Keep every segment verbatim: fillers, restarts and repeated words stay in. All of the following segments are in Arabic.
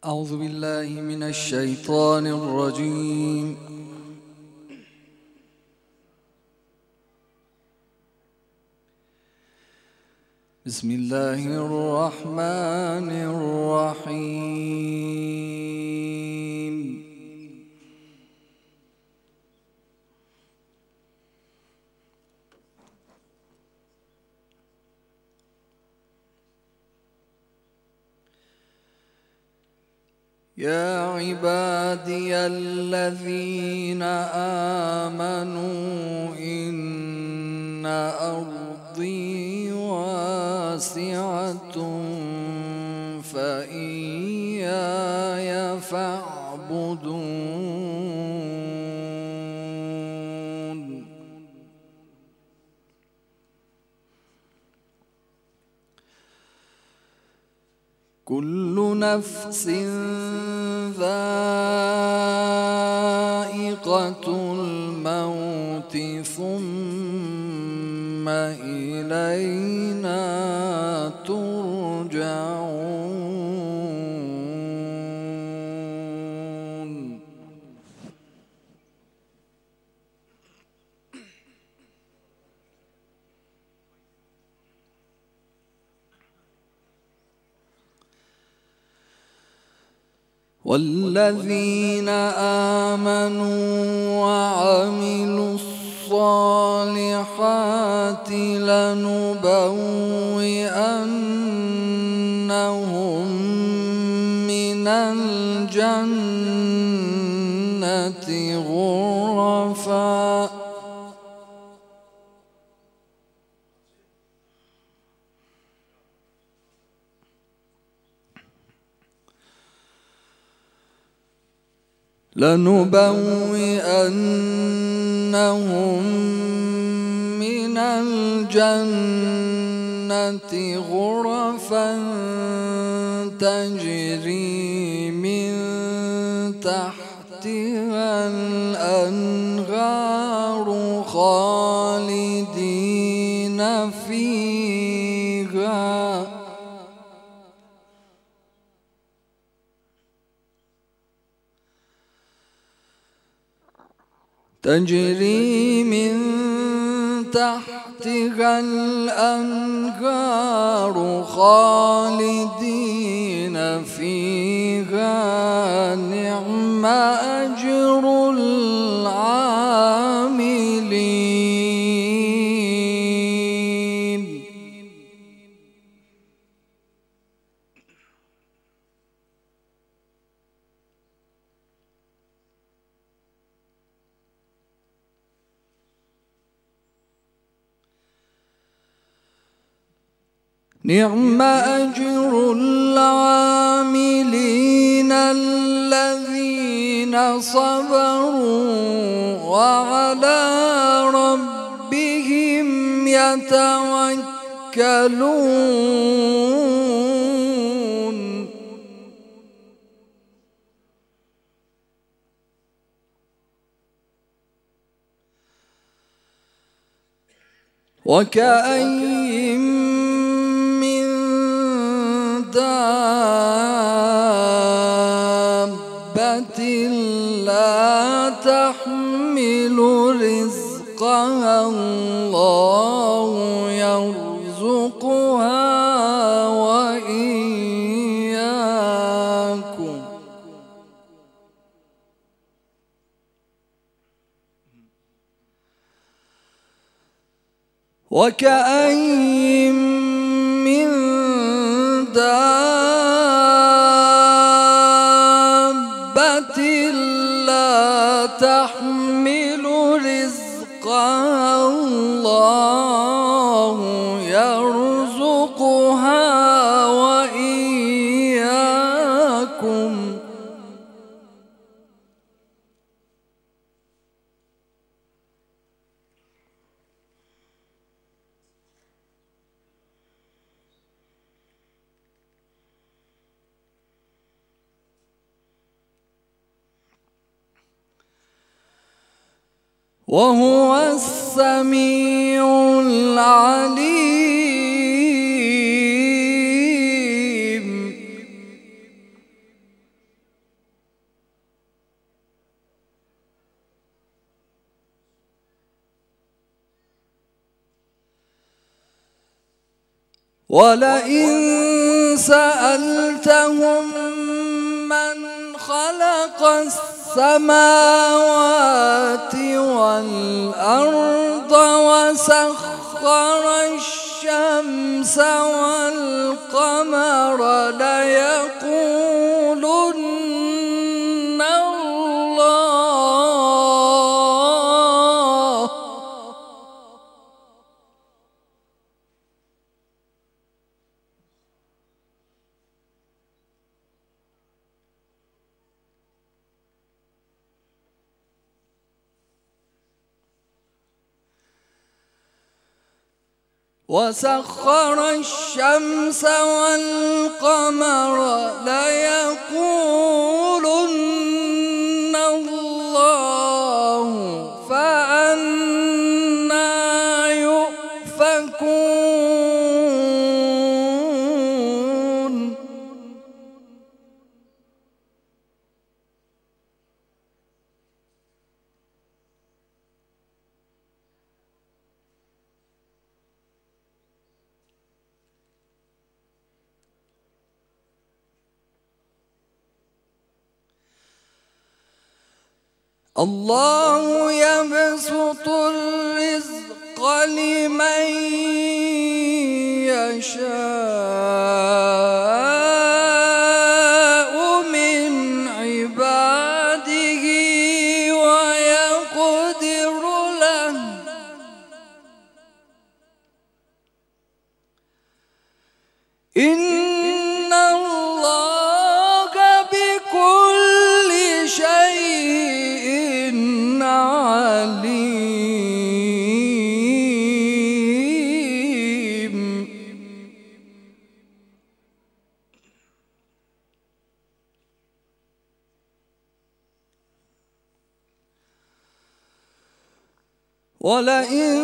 أعوذ بالله من الشيطان الرجيم. بسم الله الرحمن الرحيم. يا عبادي الذين آمنوا إن أرضي واسعة فإياي فاعبدون. كل نفس ذائقة الموت ثم إلينا ترجعون. والذين آمنوا وعملوا الصالحات لنبوئنهم من الجنة غرفا لنبوئنهم من الجنة غرفا تجري من تحتها الأنهار خالدين فيها تجري من تحتها الأنهار خالدين فيها نعم أجر العاملين. نعم أجر العاملين الذين صبروا وعلى ربهم يتوكلون. وكأين دابة لا تحمل رزقها الله يرزقها وإياكم. وكأين من دابة لا تحمل رزقها الله يرزقها وإياكم. وهو السميع العليم. ولئن سألتهم من خلق السماوات والأرض وسخر الشمس والقمر ليقولن الله. وسخر الشمس والقمر ليقولن الله فأنى يؤفكون. الله يبسط الرزق لمن يشاء من عباده ويقدر له إن الله بكل شيء عليم. ولئن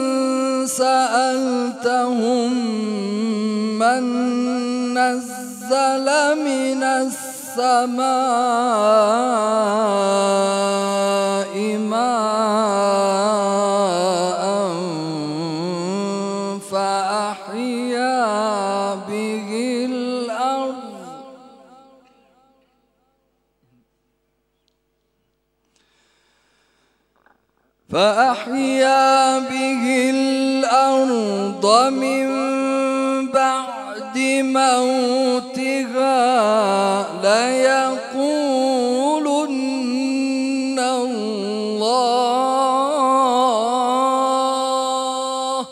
سألتهم من نزل من السماء ماء فأحيا به الأرض فأحيا به الأرض من بعد موتها ليقولن الله.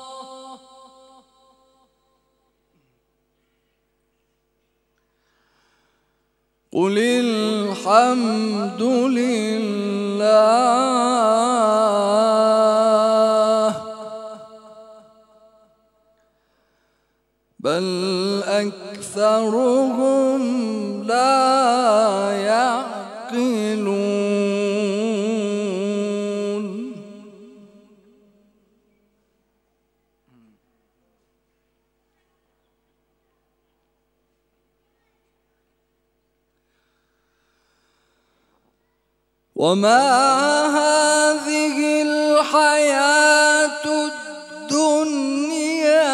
قل الحمد لله بل أكثرهم لا يعقلون. وما هذه الحياة الدنيا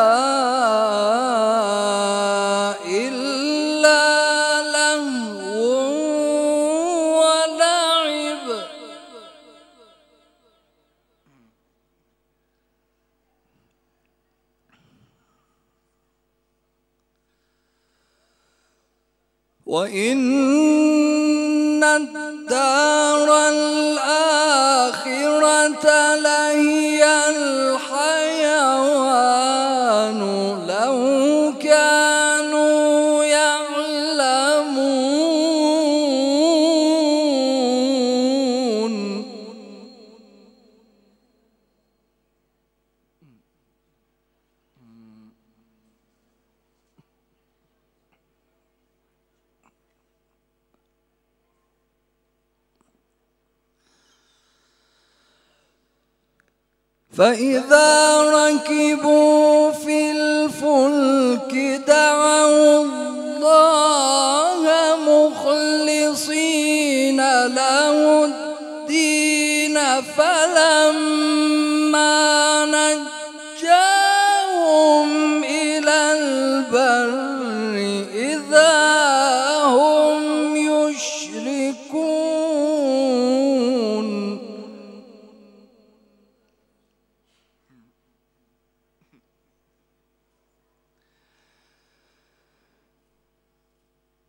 إلا لهو ولعب وإن الدار الآخرة لهي الحيوان لو كانوا يعلمون. فإذا ركبوا في الفلك دعوا الله مخلصين له الدين فلما نجاهم إلى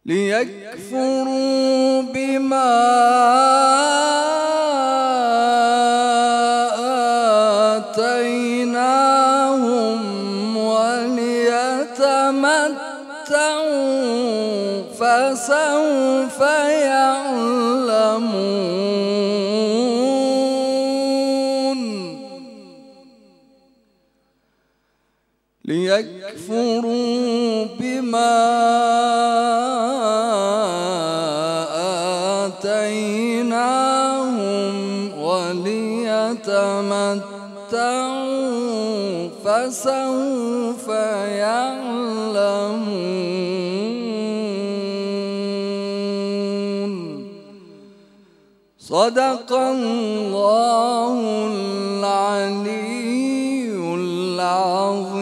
ليكفروا بما آتيناهم وليتمتعوا فسوف يعلمون. ليكفروا بما آتيناهم وليتمتعوا فسوف يعلمون. صدق الله العلي العظيم.